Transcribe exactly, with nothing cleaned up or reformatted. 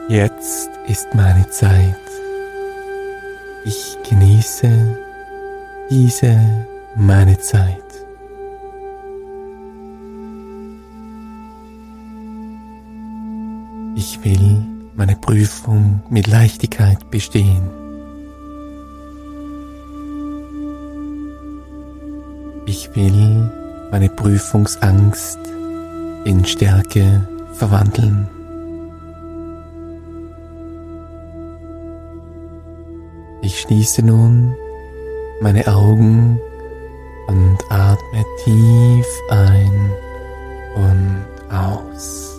Jetzt ist meine Zeit. Ich genieße diese meine Zeit. Ich will meine Prüfung mit Leichtigkeit bestehen. Ich will meine Prüfungsangst in Stärke verwandeln. Ich schließe nun meine Augen und atme tief ein und aus.